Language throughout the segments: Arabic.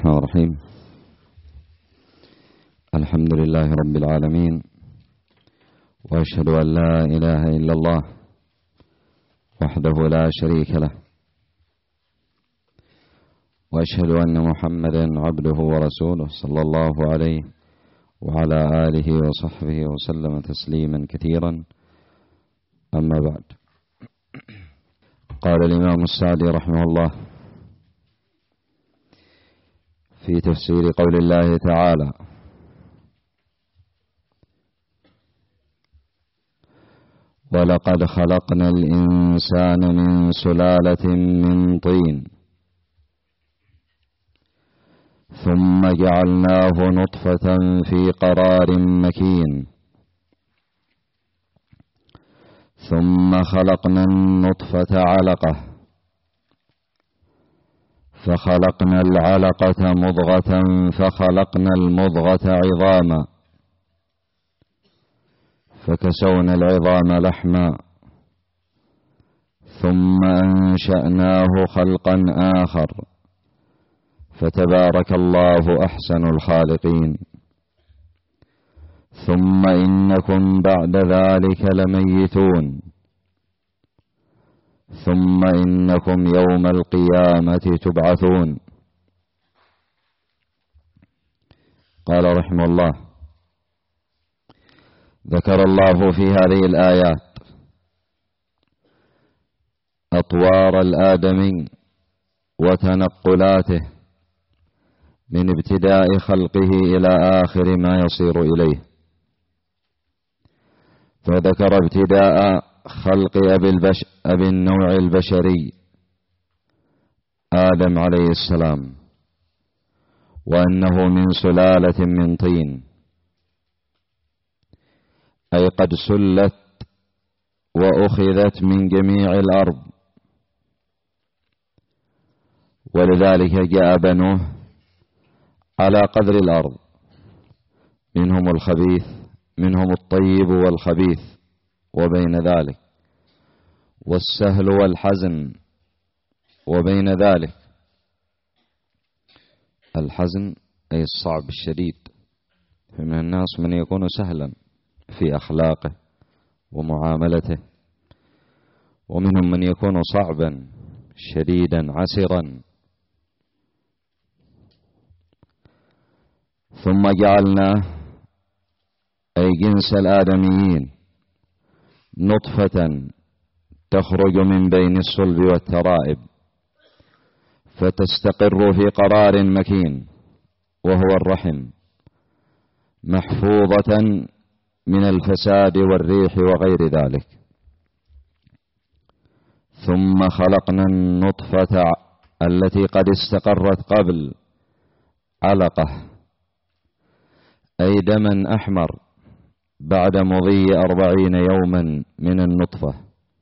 الرحمن الرحيم. الحمد لله رب العالمين، وأشهد أن لا إله إلا الله وحده لا شريك له، وأشهد أن محمدا عبده ورسوله صلى الله عليه وعلى آله وصحبه وسلم تسليما كثيرا. أما بعد، قال الإمام السعدي رحمه الله في تفسير قول الله تعالى: ولقد خلقنا الإنسان من سلالة من طين ثم جعلناه نطفة في قرار مكين ثم خلقنا النطفة علقة فخلقنا العلقة مضغة فخلقنا المضغة عظاما فكسونا العظام لحما ثم أنشأناه خلقا آخر فتبارك الله أحسن الخالقين. ثم إنكم بعد ذلك لميتون ثم إنكم يوم القيامة تبعثون. قال رحمه الله: ذكر الله في هذه الآيات أطوار الآدمي وتنقلاته من ابتداء خلقه إلى آخر ما يصير إليه، فذكر ابتداء خلق أبي النوع البشري آدم عليه السلام، وأنه من سلالة من طين، أي قد سلت وأخذت من جميع الأرض، ولذلك جاء بنوه على قدر الأرض، منهم الخبيث منهم الطيب والخبيث، وبين ذلك والسهل والحزن، وبين ذلك الحزن أي الصعب الشديد، فمن الناس من يكون سهلا في أخلاقه ومعاملته، ومنهم من يكون صعبا شديدا عسرا. ثم جعلناه أي جنس الآدميين نطفة تخرج من بين الصلب والترائب فتستقر في قرار مكين وهو الرحم، محفوظة من الفساد والريح وغير ذلك. ثم خلقنا النطفة التي قد استقرت قبل علقة، أي دما أحمر بعد مضي 40 يوما من النطفة.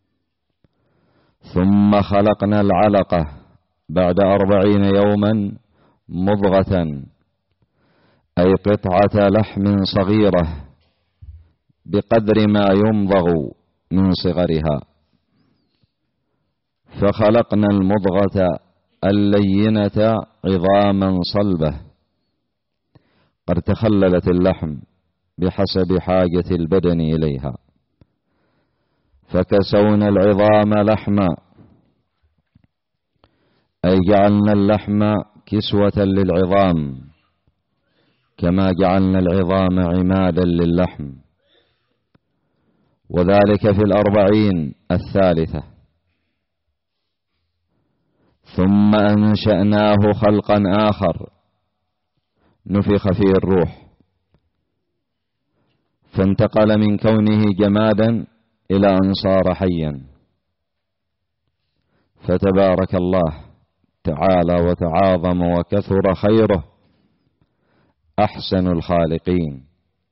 ثم خلقنا العلقة بعد 40 يوما مضغة، أي قطعة لحم صغيرة بقدر ما يمضغ من صغرها. فخلقنا المضغة اللينة عظاما صلبة قد تخللت اللحم بحسب حاجة البدن إليها، فكسونا العظام لحما، أي جعلنا اللحم كسوة للعظام كما جعلنا العظام عمادا للحم، وذلك في 40 الثالثة. ثم أنشأناه خلقا آخر نفخ فيه الروح، فانتقل من كونه جمادا إلى أن صار حيا. فتبارك الله تعالى وتعاظم وكثر خيره أحسن الخالقين،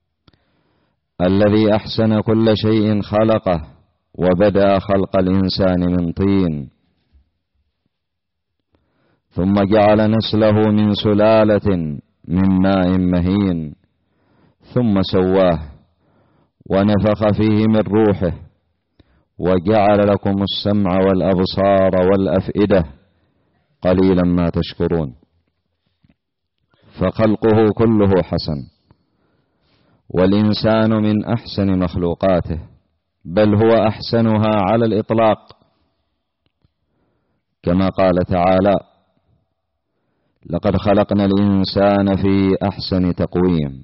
الذي أحسن كل شيء خلقه وبدأ خلق الإنسان من طين، ثم جعل نسله من سلالة من ماء مهين، ثم سواه ونفخ فيه من روحه وجعل لكم السمع والأبصار والأفئدة قليلا ما تشكرون. فخلقه كله حسن، والإنسان من أحسن مخلوقاته، بل هو أحسنها على الإطلاق، كما قال تعالى: لقد خلقنا الإنسان في أحسن تقويم.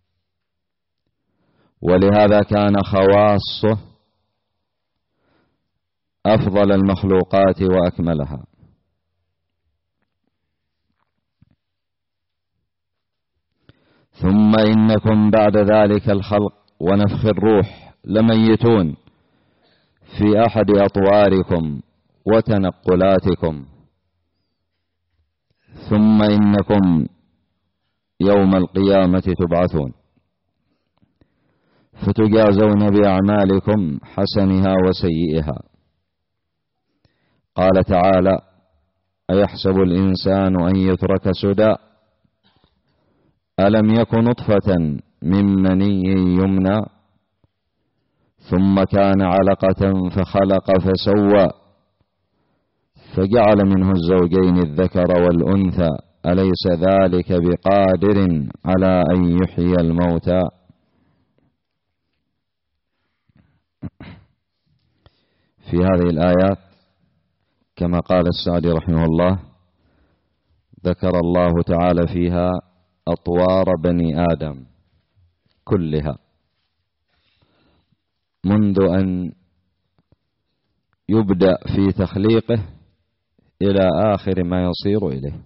ولهذا كان خواصه أفضل المخلوقات وأكملها. ثم إنكم بعد ذلك الخلق ونفخ الروح لميتون في أحد أطواركم وتنقلاتكم، ثم إنكم يوم القيامة تبعثون فتجازون بأعمالكم حسنها وسيئها. قال تعالى: أيحسب الإنسان أن يترك سدى ألم يك نطفة من مني يمنى ثم كان علقة فخلق فسوى فجعل منه الزوجين الذكر والأنثى أليس ذلك بقادر على أن يحيي الموتى. في هذه الآيات كما قال السعدي رحمه الله ذكر الله تعالى فيها أطوار بني آدم كلها منذ أن يبدأ في تخليقه إلى آخر ما يصير إليه.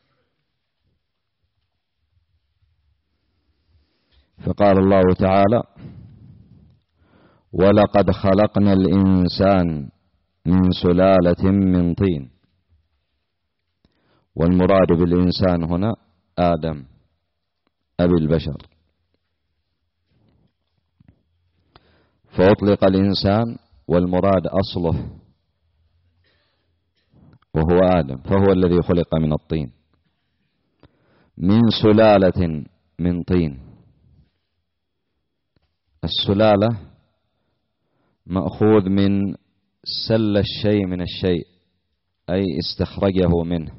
فقال الله تعالى: ولقد خلقنا الإنسان من سلالة من طين. والمراد بالإنسان هنا آدم أبي البشر، فأطلق الإنسان والمراد أصله وهو آدم، فهو الذي خلق من الطين من سلالة من طين. السلالة مأخوذ من سل الشيء من الشيء، أي استخرجه منه.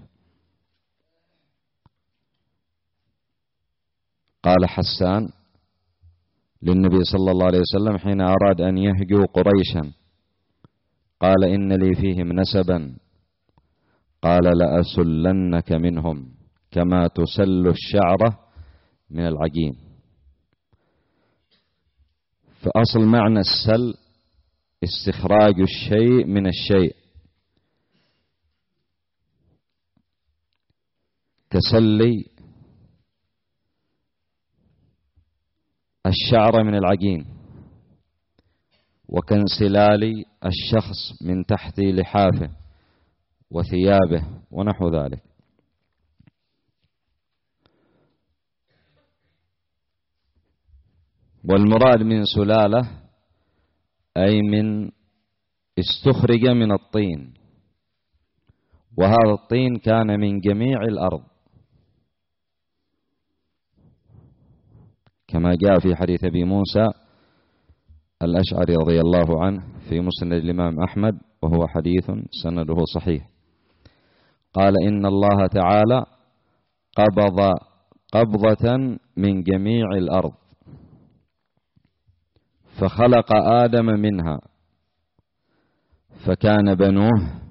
قال حسان للنبي صلى الله عليه وسلم حين أراد أن يهجو قريشا قال: إن لي فيهم نسبا، قال: لأسلنك منهم كما تسل الشعرة من العجين. فأصل معنى السل استخراج الشيء من الشيء، تسلي الشعر من العجين، وكانسلال الشخص من تحت لحافه وثيابه ونحو ذلك. والمراد من سلالة أي من استخرج من الطين، وهذا الطين كان من جميع الأرض كما جاء في حديث أبي موسى الأشعري رضي الله عنه في مسند الإمام أحمد، وهو حديث سنده صحيح. قال: إن الله تعالى قبض قبضة من جميع الأرض فخلق آدم منها، فكان بنوه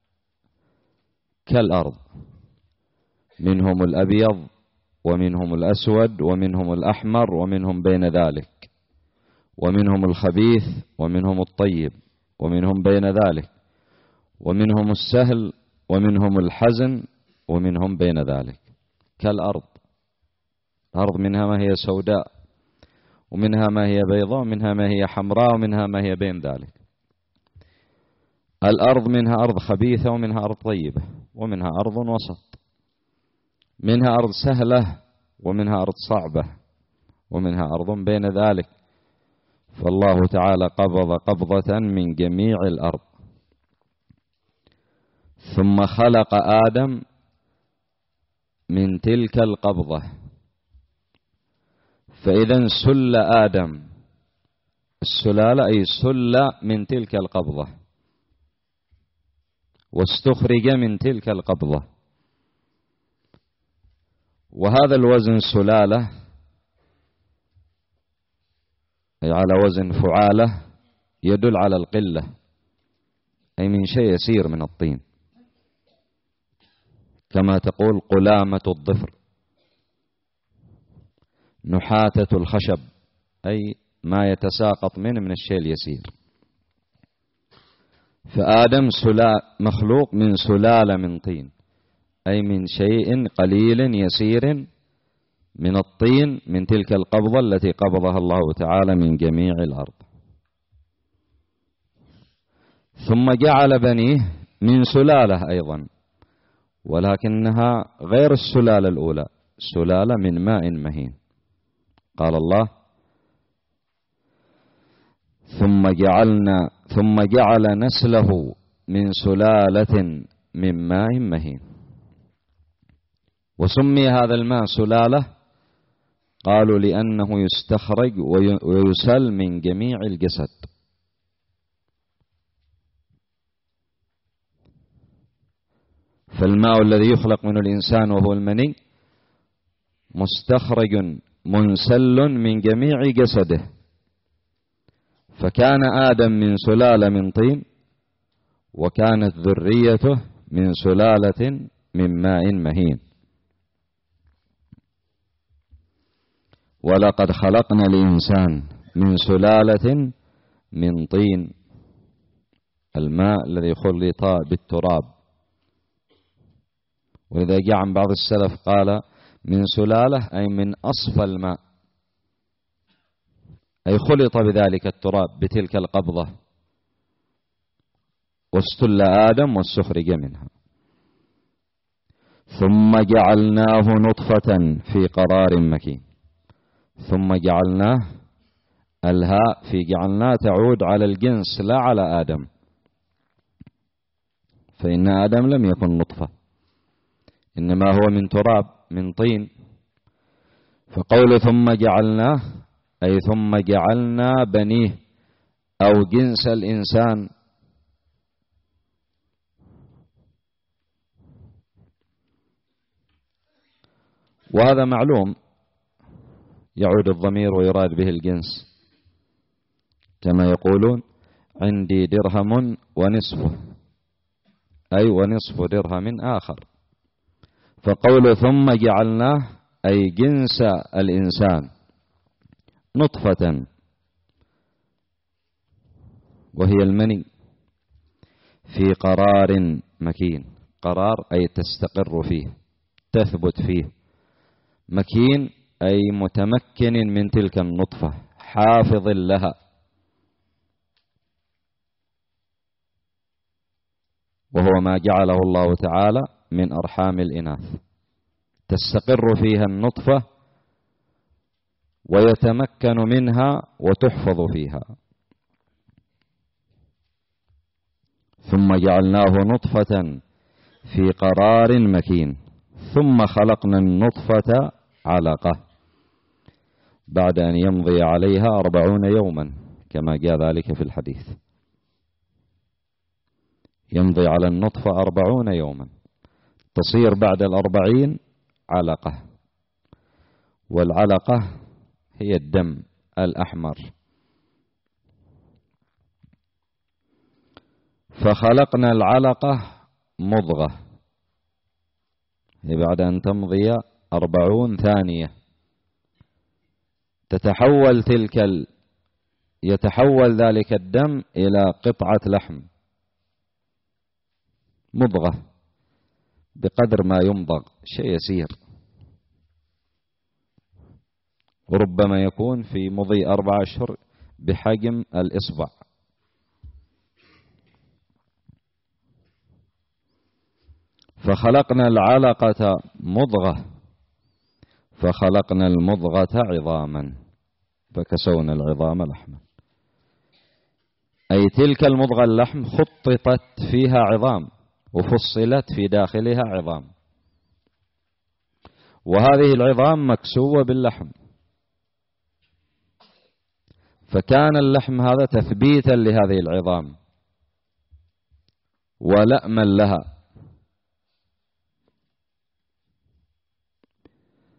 كالأرض، منهم الأبيض ومنهم الأسود ومنهم الأحمر ومنهم بين ذلك، ومنهم الخبيث ومنهم الطيب ومنهم بين ذلك، ومنهم السهل ومنهم الحزن ومنهم بين ذلك، كالأرض. الأرض منها ما هي سوداء، ومنها ما هي بيضاء، ومنها ما هي حمراء، ومنها ما هي بين ذلك. الأرض منها أرض خبيثة ومنها أرض طيبة ومنها أرض وسط، منها أرض سهلة ومنها أرض صعبة ومنها أرض بين ذلك. فالله تعالى قبض قبضة من جميع الأرض، ثم خلق آدم من تلك القبضة. فإذا سل آدم، السلالة أي سل من تلك القبضة واستخرج من تلك القبضة. وهذا الوزن سلالة أي على وزن فعالة يدل على القلة، أي من شيء يسير من الطين، كما تقول قلامة الضفر، نحاتة الخشب، أي ما يتساقط منه من الشيء اليسير. فآدم مخلوق من سلالة من طين، أي من شيء قليل يسير من الطين، من تلك القبضة التي قبضها الله تعالى من جميع الأرض. ثم جعل بنيه من سلالة أيضا، ولكنها غير السلالة الأولى، سلالة من ماء مهين. قال الله: ثم جعل نسله من سلالة من ماء مهين. وسمي هذا الماء سلالة، قالوا لأنه يستخرج ويسل من جميع الجسد. فالماء الذي يخلق منه الإنسان وهو المني مستخرج منسل من جميع جسده. فكان آدم من سلالة من طين، وكانت ذريته من سلالة من ماء مهين. ولقد خلقنا الإنسان من سلالة من طين، الماء الذي خلط بالتراب. وإذا جاء عن بعض السلف قال من سلالة أي من أصفى الماء، أي خلط بذلك التراب بتلك القبضة، واستل آدم واستخرج منها. ثم جعلناه نطفة في قرار مكين. ثم جعلناه، الهاء في جعلناه تعود على الجنس لا على آدم، فإن آدم لم يكن نطفة، إنما هو من تراب من طين. فقول ثم جعلناه أي ثم جعلنا بنيه أو جنس الإنسان. وهذا معلوم، يعود الضمير ويراد به الجنس، كما يقولون عندي درهم ونصفه، أي ونصف درهم آخر. فقول ثم جعلناه أي جنس الإنسان نطفة، وهي المني، في قرار مكين. قرار أي تستقر فيه، تثبت فيه. مكين أي متمكن من تلك النطفة، حافظ لها. وهو ما جعله الله تعالى من أرحام الإناث، تستقر فيها النطفة ويتمكن منها وتحفظ فيها. ثم جعلناه نطفة في قرار مكين. ثم خلقنا النطفة علقة بعد أن يمضي عليها 40 يوما، كما جاء ذلك في الحديث. يمضي على النطفة 40 يوما، تصير بعد 40 علقة. والعلقة هي الدم الأحمر. فخلقنا العلقة مضغة، هي بعد أن تمضي 40 ثانية يتحول ذلك الدم إلى قطعة لحم، مضغة بقدر ما يمضغ، شيء يسير، وربما يكون في مضي 4 أشهر بحجم الإصبع. فخلقنا العلقة مضغة، فخلقنا المضغة عظاما، فكسونا العظام لحما. أي تلك المضغة اللحم خططت فيها عظام، وفصلت في داخلها عظام، وهذه العظام مكسوة باللحم. فكان اللحم هذا تثبيتا لهذه العظام ولأما لها.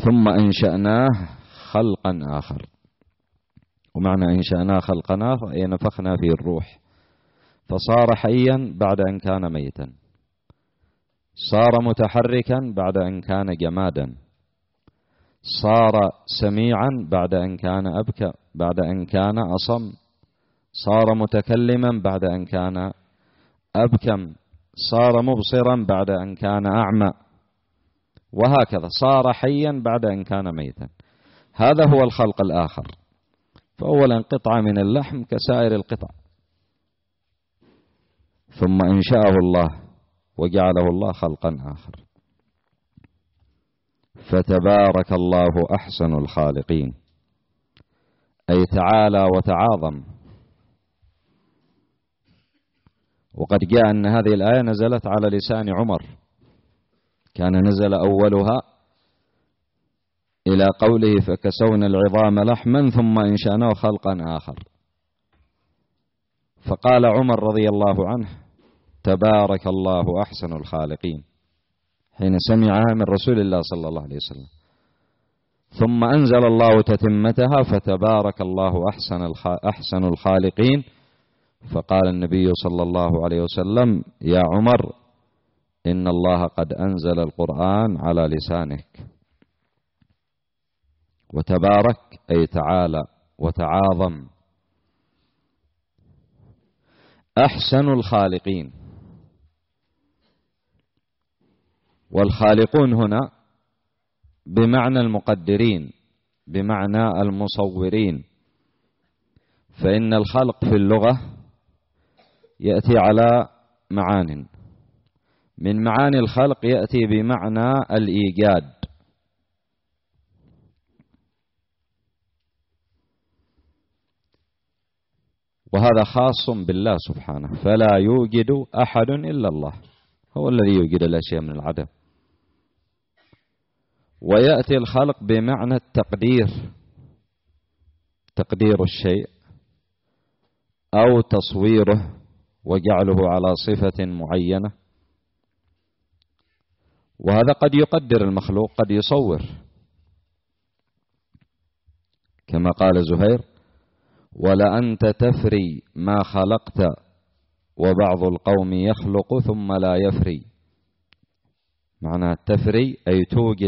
ثم أنشأناه خلقا آخر. ومعنى أنشأناه خلقا آخر أي نفخنا فيه الروح فصار حيا بعد أن كان ميتا، صار متحركا بعد أن كان جمادا، صار سميعا بعد أن كان أبكم، بعد أن كان أصم، صار متكلما بعد أن كان أبكم، صار مبصرا بعد أن كان أعمى، وهكذا صار حيا بعد أن كان ميتا. هذا هو الخلق الآخر. فأولا قطعة من اللحم كسائر القطع، ثم أنشأه الله وجعله الله خلقا آخر. فتبارك الله أحسن الخالقين، أي تعالى وتعاظم. وقد جاء أن هذه الآية نزلت على لسان عمر، كان نزل أولها إلى قوله فكسونا العظام لحما ثم أنشأناه خلقا آخر. فقال عمر رضي الله عنه تبارك الله أحسن الخالقين حين سمعها من رسول الله صلى الله عليه وسلم، ثم أنزل الله تتمتها فتبارك الله أحسن الخالقين. فقال النبي صلى الله عليه وسلم يا عمر إن الله قد أنزل القرآن على لسانك. وتبارك أي تعالى وتعاظم. أحسن الخالقين، والخالقون هنا بمعنى المقدرين، بمعنى المصورين. فإن الخلق في اللغة يأتي على معان، من معاني الخلق يأتي بمعنى الإيجاد، وهذا خاص بالله سبحانه، فلا يوجد أحد إلا الله، هو الذي يوجد الأشياء من العدم. ويأتي الخلق بمعنى التقدير، تقدير الشيء أو تصويره وجعله على صفة معينة. وهذا قد يقدر المخلوق، قد يصور، كما قال زهير ولأنت تفري ما خلقت وبعض القوم يخلق ثم لا يفري. معنى تفري أي توجد،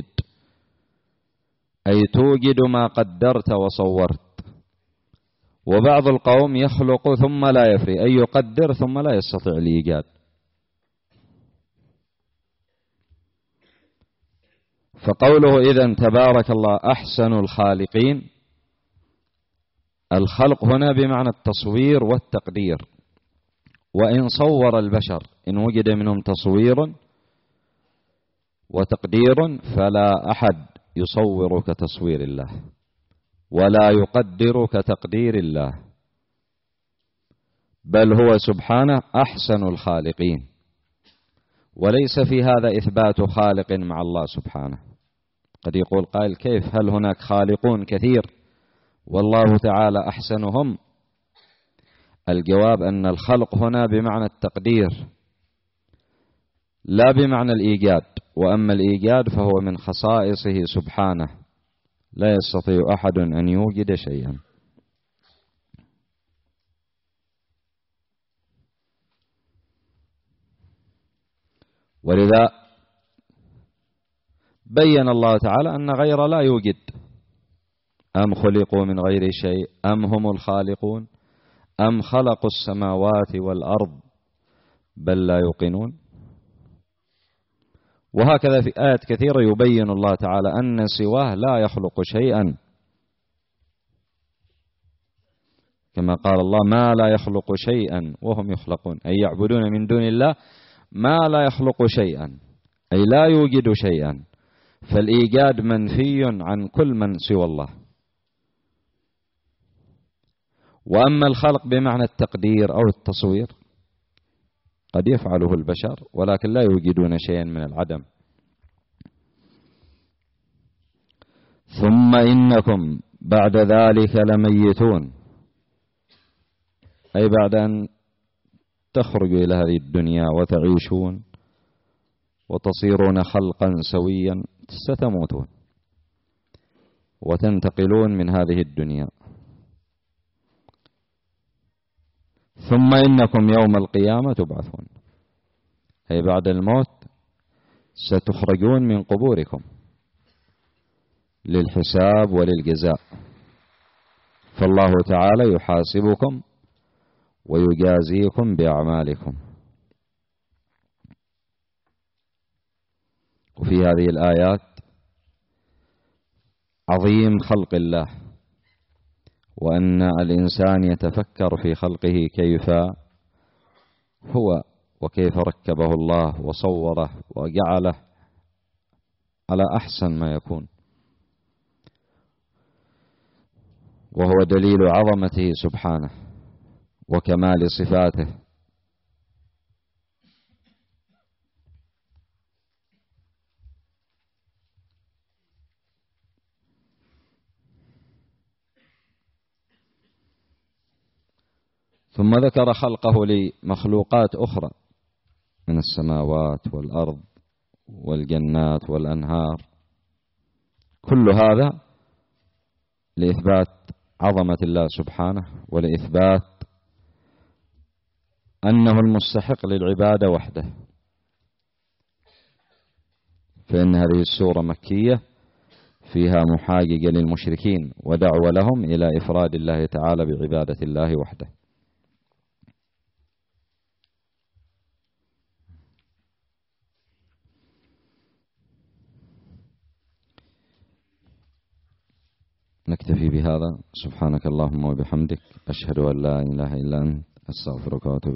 أي توجد ما قدرت وصورت. وبعض القوم يخلق ثم لا يفري أي يقدر ثم لا يستطيع الإيجاد. فقوله إذن تبارك الله أحسن الخالقين، الخلق هنا بمعنى التصوير والتقدير. وإن صور البشر إن وجد منهم تصوير وتقدير فلا أحد يصور كتصوير الله ولا يقدر كتقدير الله، بل هو سبحانه أحسن الخالقين. وليس في هذا إثبات خالق مع الله سبحانه. قد يقول قائل كيف، هل هناك خالقون كثير والله تعالى أحسنهم؟ الجواب أن الخلق هنا بمعنى التقدير لا بمعنى الإيجاد. وأما الإيجاد فهو من خصائصه سبحانه، لا يستطيع أحد أن يوجد شيئا. ولذا بين الله تعالى أن غير لا يوجد. أم خلقوا من غير شيء أم هم الخالقون أم خلقوا السماوات والأرض بل لا يوقنون. وهكذا في آيات كثيرة يبين الله تعالى أن سواه لا يخلق شيئا، كما قال الله ما لا يخلق شيئا وهم يخلقون، أي يعبدون من دون الله ما لا يخلق شيئا، أي لا يوجد شيئا. فالإيجاد منفي عن كل من سوى الله. وأما الخلق بمعنى التقدير أو التصوير قد يفعله البشر ولكن لا يوجدون شيئا من العدم. ثم إنكم بعد ذلك لميتون، أي بعد أن تخرجوا إلى هذه الدنيا وتعيشون وتصيرون خلقا سويا ستموتون. وتنتقلون من هذه الدنيا. ثم إنكم يوم القيامة تبعثون، أي بعد الموت ستخرجون من قبوركم للحساب وللجزاء، فالله تعالى يحاسبكم ويجازيكم بأعمالكم. وفي هذه الآيات عظيم خلق الله، وأن الإنسان يتفكر في خلقه كيف هو وكيف ركبه الله وصوره وجعله على أحسن ما يكون، وهو دليل عظمته سبحانه وكمال صفاته. ثم ذكر خلقه لمخلوقات أخرى من السماوات والأرض والجنات والأنهار، كل هذا لإثبات عظمة الله سبحانه ولإثبات أنه المستحق للعبادة وحده. فإن هذه السورة مكية فيها محاججة للمشركين ودعوة لهم إلى إفراد الله تعالى بعبادة الله وحده. نكتفي بهذا. سبحانك اللهم وبحمدك، أشهد أن لا إله إلا أنت، أستغفرك وأتوب